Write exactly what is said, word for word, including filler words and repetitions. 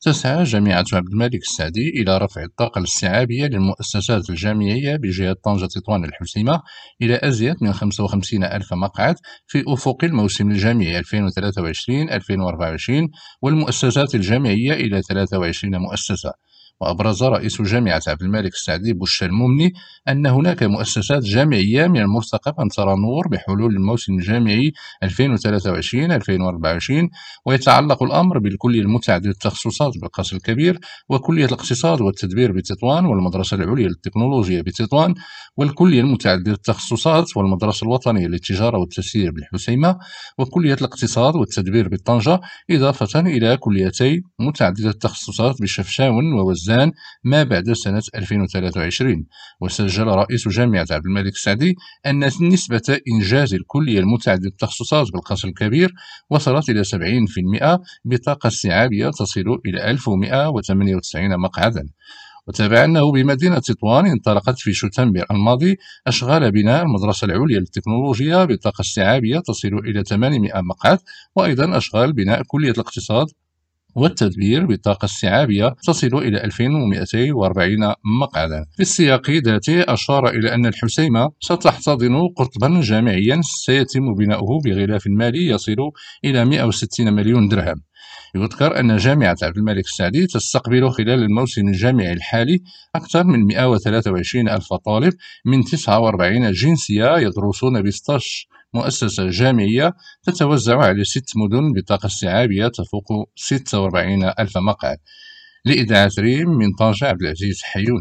تسعى جامعة عبد الملك السعدي إلى رفع الطاقة الاستيعابية للمؤسسات الجامعية بجهة طنجة تطوان الحسيمة إلى أزيد من خمسة وخمسين ألف مقعد في أفق الموسم الجامعي ألفين وثلاثة وعشرين ألفين وأربعة وعشرين، والمؤسسات الجامعية إلى ثلاثة وعشرين مؤسسة. وأبرز رئيس جامعة عبد الملك السعدي بشار الممني أن هناك مؤسسات جامعية من المرتقب أن ترى النور بحلول الموسم الجامعي ألفين وثلاثة وعشرين ألفين وأربعة وعشرين، ويتعلق الأمر بالكلية المتعددة التخصصات بالقصر الكبير، وكلية الاقتصاد والتدبير بتطوان، والمدرسة العليا للتكنولوجيا بتطوان، والكلية المتعددة التخصصات والمدرسة الوطنية للتجارة والتسيير بالحسيمة، وكلية الاقتصاد والتدبير بطنجة، إضافة إلى كليتي متعددة التخصصات بشفشاون ووزان ما بعد سنة ألفين وثلاثة وعشرين. وسجل رئيس جامعة عبد الملك السعدي أن نسبة إنجاز الكلية المتعددة التخصصات بالقصر الكبير وصلت إلى سبعين بالمئة بطاقة استيعابية تصل إلى ألف ومئة وثمانية وتسعين مقعدا. وتابع أنه بمدينة تطوان انطلقت في شتنبر الماضي أشغال بناء المدرسة العليا للتكنولوجيا بطاقة استيعابية تصل إلى ثمانمئة مقعد، وأيضا أشغال بناء كلية الاقتصاد والتدبير بطاقة استيعابية تصل إلى ألفين ومئتين وأربعين مقعدا. في السياق ذاته أشار إلى أن الحسيمة ستحتضن قطبا جامعيا سيتم بناؤه بغلاف مالي يصل إلى مئة وستين مليون درهم. يذكر أن جامعة عبد الملك السعدي تستقبل خلال الموسم الجامعي الحالي أكثر من مئة وثلاثة وعشرين ألف طالب من تسعة وأربعين جنسية يدرسون ب ستة عشر مؤسسة جامعية تتوزع على ست مدن بطاقة استيعابية تفوق ستة وأربعين ألف مقعد. لإذاعة ريم من طنجة عبد العزيز حيون.